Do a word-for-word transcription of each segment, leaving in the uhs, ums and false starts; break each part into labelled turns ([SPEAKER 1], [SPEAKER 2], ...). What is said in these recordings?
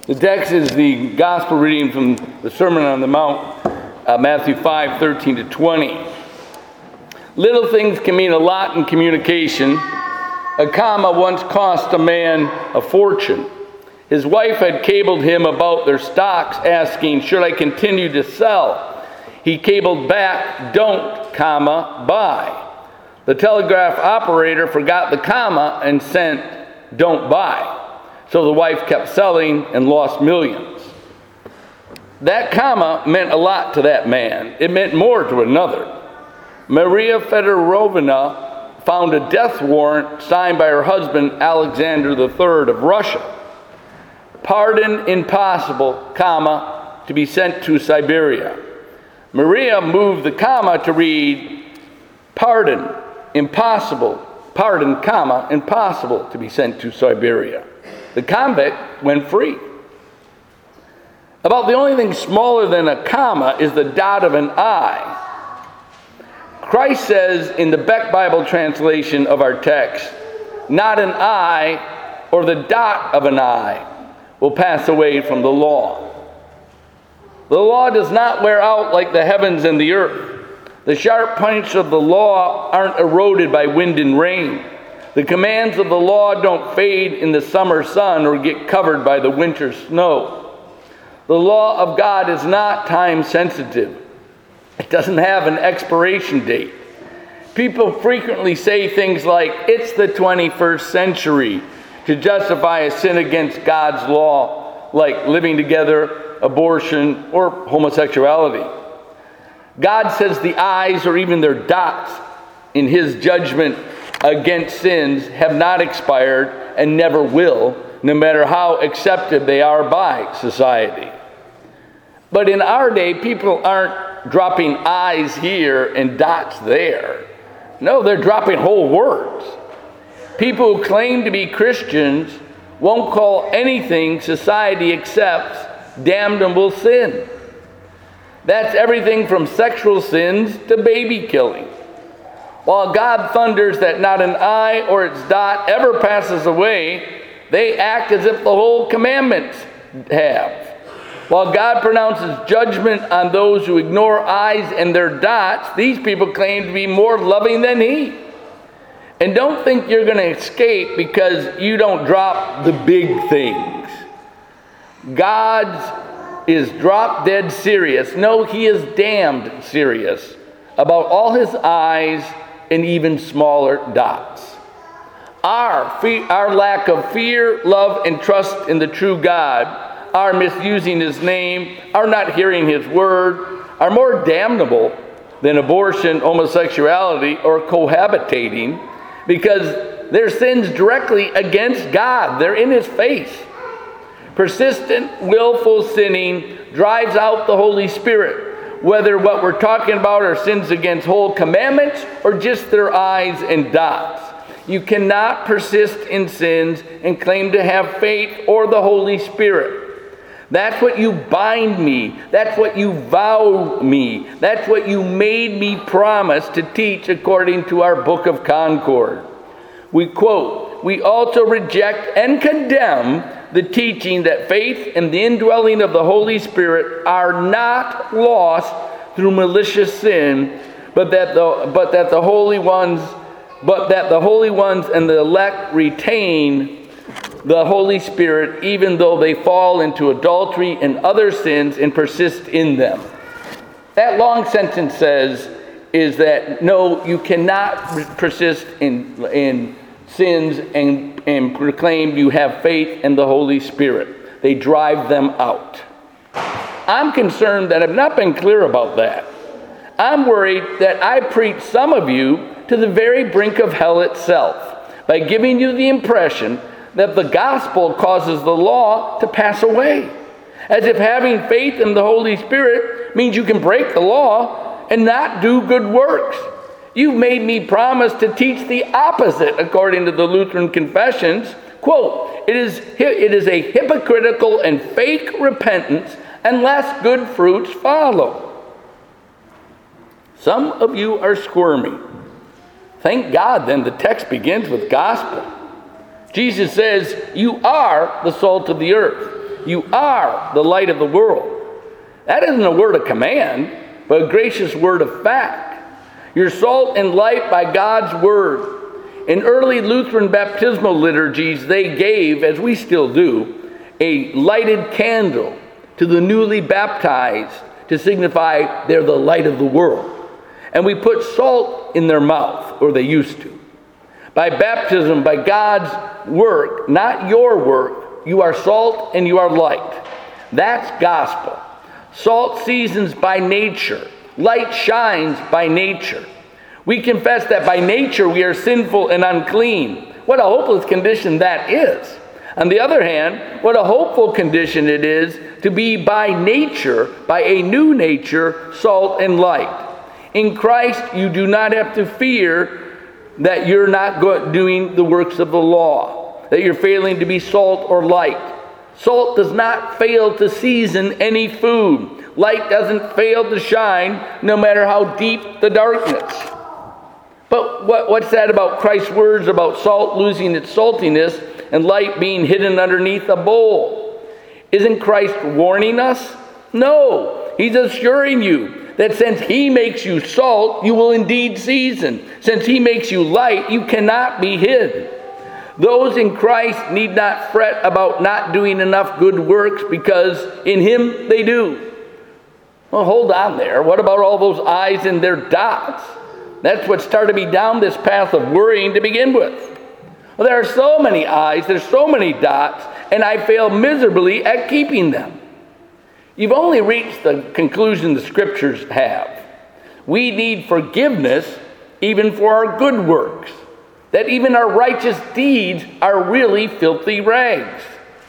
[SPEAKER 1] The text is the gospel reading from the Sermon on the Mount, uh, Matthew five, thirteen to twenty. Little things can mean a lot in communication. A comma once cost a man a fortune. His wife had cabled him about their stocks, asking, "Should I continue to sell?" He cabled back, "Don't, comma, buy." The telegraph operator forgot the comma and sent, "Don't buy." So the wife kept selling and lost millions. That comma meant a lot to that man. It meant more to another. Maria Fedorovna found a death warrant signed by her husband, Alexander the Third of Russia. Pardon impossible, comma, to be sent to Siberia. Maria moved the comma to read, pardon impossible, pardon, comma, impossible to be sent to Siberia. The convict went free. About the only thing smaller than a comma is the dot of an I. Christ says in the Beck Bible translation of our text, not an I or the dot of an I will pass away from the law. The law does not wear out like the heavens and the earth. The sharp points of the law aren't eroded by wind and rain. The commands of the law don't fade in the summer sun or get covered by the winter snow. The law of God is not time sensitive. It doesn't have an expiration date. People frequently say things like, it's the twenty-first century, to justify a sin against God's law, like living together, abortion, or homosexuality. God says the I's or even their dots in his judgment against sins have not expired and never will, no matter how accepted they are by society. But in our day, people aren't dropping I's here and dots there. No, they're dropping whole words. People who claim to be Christians won't call anything society accepts damnable sin. That's everything from sexual sins to baby killing. While God thunders that not an I or its dot ever passes away, they act as if the whole commandments have. While God pronounces judgment on those who ignore I's and their dots, these people claim to be more loving than he. And don't think you're going to escape because you don't drop the big things. God is drop dead serious. No, he is damned serious about all his I's and even smaller dots. Our, fe- our lack of fear, love, and trust in the true God, our misusing his name, our not hearing his word, are more damnable than abortion, homosexuality, or cohabitating, because they're sins directly against God. They're in his face. Persistent, willful sinning drives out the Holy Spirit, whether what we're talking about are sins against whole commandments or just their I's and dots. You cannot persist in sins and claim to have faith or the Holy Spirit. That's what you bind me. That's what you vow me. That's what you made me promise to teach according to our Book of Concord. We quote, we also reject and condemn the teaching that faith and the indwelling of the Holy Spirit are not lost through malicious sin, but that the but that the holy ones but that the holy ones and the elect retain the Holy Spirit even though they fall into adultery and other sins and persist in them. That long sentence says is that no, you cannot persist in in sins and, and proclaim you have faith in the Holy Spirit. They drive them out. I'm concerned that I've not been clear about that. I'm worried that I preach some of you to the very brink of hell itself by giving you the impression that the gospel causes the law to pass away, as if having faith in the Holy Spirit means you can break the law and not do good works. You've made me promise to teach the opposite according to the Lutheran Confessions. Quote, it is, it is a hypocritical and fake repentance unless good fruits follow. Some of you are squirmy. Thank God then the text begins with gospel. Jesus says, you are the salt of the earth. You are the light of the world. That isn't a word of command, but a gracious word of fact. You're salt and light by God's word. In early Lutheran baptismal liturgies, they gave, as we still do, a lighted candle to the newly baptized to signify they're the light of the world. And we put salt in their mouth, or they used to. By baptism, by God's work, not your work, you are salt and you are light. That's gospel. Salt seasons by nature. Light shines by nature. We confess that by nature we are sinful and unclean. What a hopeless condition that is. On the other hand, what a hopeful condition it is to be by nature, by a new nature, salt and light. In Christ, you do not have to fear that you're not go- doing the works of the law, that you're failing to be salt or light. Salt does not fail to season any food. Light doesn't fail to shine, no matter how deep the darkness. But what, what's that about Christ's words about salt losing its saltiness and light being hidden underneath a bowl? Isn't Christ warning us? No, he's assuring you that since he makes you salt, you will indeed season. Since he makes you light, you cannot be hid. Those in Christ need not fret about not doing enough good works, because in him they do. Well, hold on there. What about all those I's and their dots? That's what started me down this path of worrying to begin with. Well, there are so many I's, there's so many dots, and I fail miserably at keeping them. You've only reached the conclusion the scriptures have. We need forgiveness even for our good works. That even our righteous deeds are really filthy rags.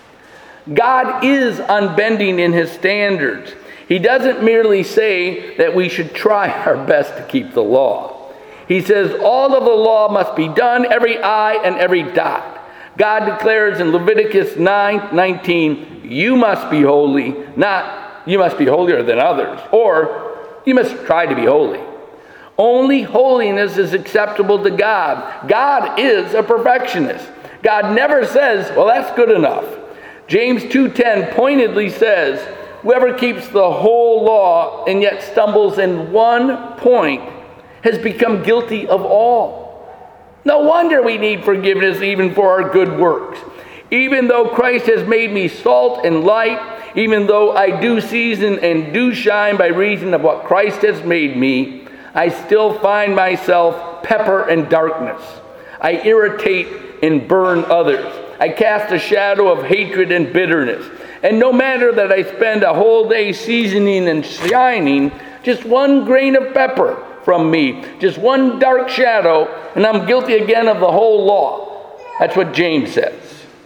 [SPEAKER 1] God is unbending in his standards. He doesn't merely say that we should try our best to keep the law. He says all of the law must be done, every I and every dot. God declares in Leviticus nine nineteen, you must be holy, not you must be holier than others, or you must try to be holy. Only holiness is acceptable to God. God is a perfectionist. God never says, well, that's good enough. James two ten pointedly says, whoever keeps the whole law and yet stumbles in one point has become guilty of all. No wonder we need forgiveness even for our good works. Even though Christ has made me salt and light, even though I do season and do shine by reason of what Christ has made me, I still find myself pepper and darkness. I irritate and burn others. I cast a shadow of hatred and bitterness. And no matter that I spend a whole day seasoning and shining, just one grain of pepper from me, just one dark shadow, and I'm guilty again of the whole law. That's what James says.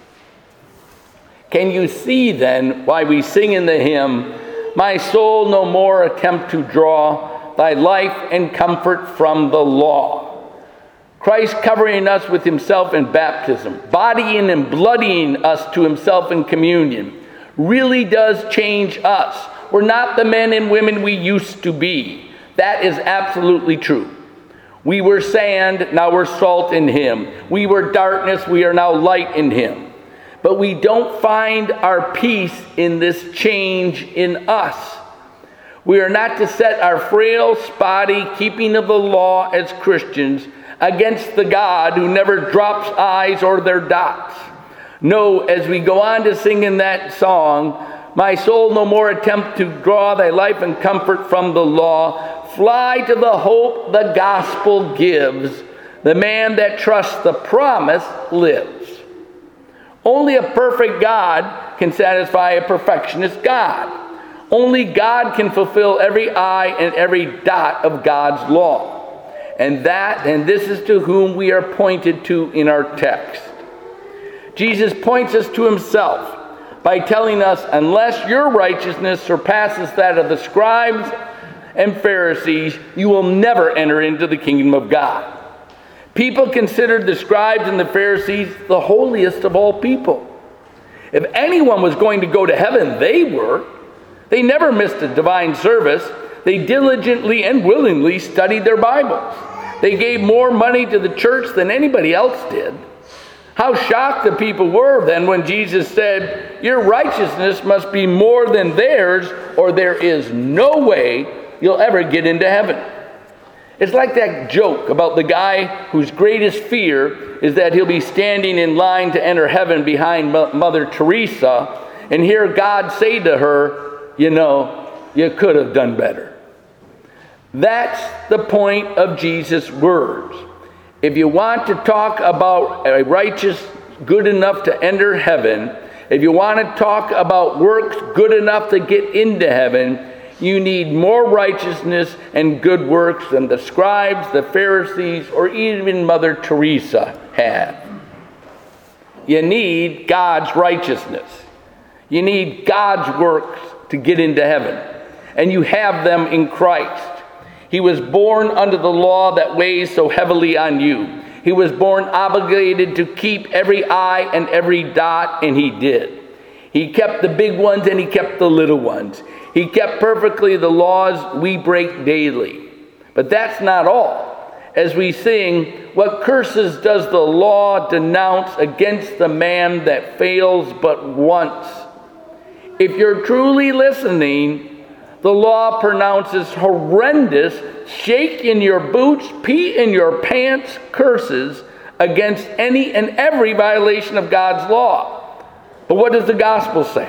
[SPEAKER 1] Can you see then why we sing in the hymn, my soul no more attempt to draw thy life and comfort from the law? Christ covering us with himself in baptism, bodying and bloodying us to himself in communion, really does change us. We're not the men and women we used to be. That is absolutely true. We were sand, now we're salt in him. We were darkness, we are now light in him. But we don't find our peace in this change in us. We are not to set our frail, spotty keeping of the law as Christians against the God who never drops I's or their dots. No, as we go on to sing in that song, my soul no more attempt to draw thy life and comfort from the law. Fly to the hope the gospel gives. The man that trusts the promise lives. Only a perfect God can satisfy a perfectionist God. Only God can fulfill every I and every dot of God's law. And that, and this is to whom we are pointed to in our text. Jesus points us to himself by telling us, unless your righteousness surpasses that of the scribes and Pharisees, you will never enter into the kingdom of God. People considered the scribes and the Pharisees the holiest of all people. If anyone was going to go to heaven, they were. They never missed a divine service. They diligently and willingly studied their Bibles. They gave more money to the church than anybody else did. How shocked the people were then when Jesus said, "Your righteousness must be more than theirs, or there is no way you'll ever get into heaven." It's like that joke about the guy whose greatest fear is that he'll be standing in line to enter heaven behind Mother Teresa and hear God say to her, "You know, you could have done better." That's the point of Jesus' words. If you want to talk about a righteous good enough to enter heaven, if you want to talk about works good enough to get into heaven, you need more righteousness and good works than the scribes, the Pharisees, or even Mother Teresa had. You need God's righteousness. You need God's works to get into heaven. And you have them in Christ. He was born under the law that weighs so heavily on you. He was born obligated to keep every I and every dot, and he did. He kept the big ones and he kept the little ones. He kept perfectly the laws we break daily. But that's not all. As we sing, "What curses does the law denounce against the man that fails but once?" If you're truly listening, the law pronounces horrendous, shake in your boots, pee in your pants curses against any and every violation of God's law. But what does the gospel say?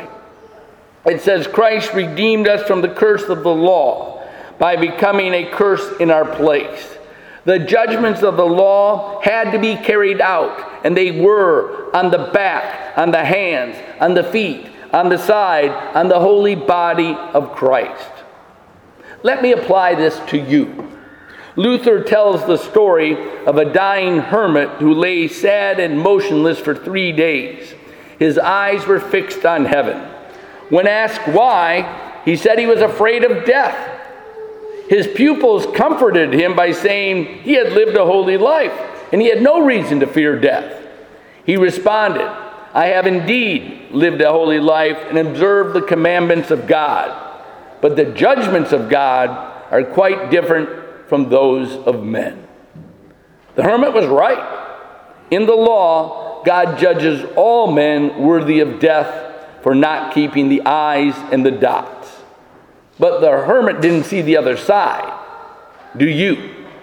[SPEAKER 1] It says Christ redeemed us from the curse of the law by becoming a curse in our place. The judgments of the law had to be carried out, and they were on the back, on the hands, on the feet, on the side, on the holy body of Christ. Let me apply this to you. Luther tells the story of a dying hermit who lay sad and motionless for three days. His eyes were fixed on heaven. When asked why, he said he was afraid of death. His pupils comforted him by saying he had lived a holy life and he had no reason to fear death. He responded, "I have indeed lived a holy life and observed the commandments of God, but the judgments of God are quite different from those of men." The hermit was right. In the law, God judges all men worthy of death for not keeping the I's and the dots. But the hermit didn't see the other side. Do you?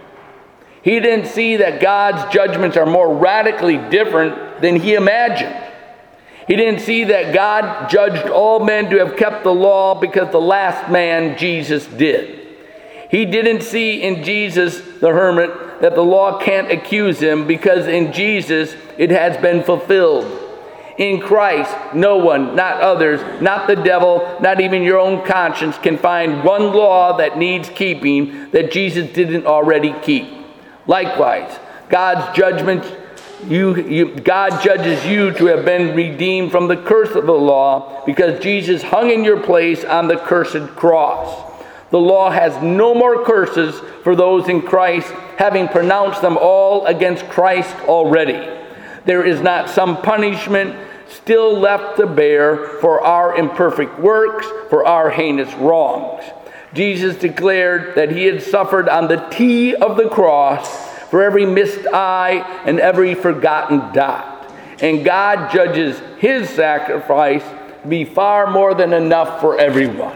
[SPEAKER 1] He didn't see that God's judgments are more radically different than he imagined. He didn't see that God judged all men to have kept the law because the last man, Jesus, did. He didn't see in Jesus, the hermit, that the law can't accuse him because in Jesus it has been fulfilled. In Christ, no one, not others, not the devil, not even your own conscience can find one law that needs keeping that Jesus didn't already keep. Likewise, God's judgment, you, you, God judges you to have been redeemed from the curse of the law because Jesus hung in your place on the cursed cross. The law has no more curses for those in Christ, having pronounced them all against Christ already. There is not some punishment still left to bear for our imperfect works, for our heinous wrongs. Jesus declared that he had suffered on the T of the cross for every missed I and every forgotten dot. And God judges his sacrifice to be far more than enough for everyone.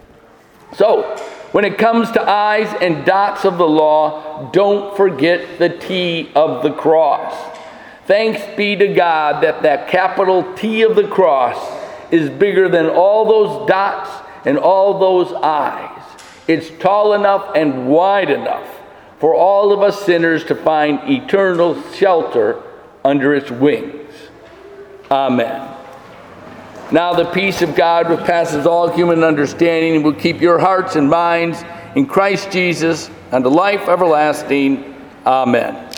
[SPEAKER 1] So, when it comes to I's and dots of the law, don't forget the T of the cross. Thanks be to God that that capital T of the cross is bigger than all those dots and all those I's. It's tall enough and wide enough for all of us sinners to find eternal shelter under its wings. Amen. Now the peace of God, which passes all human understanding, will keep your hearts and minds in Christ Jesus unto life everlasting. Amen.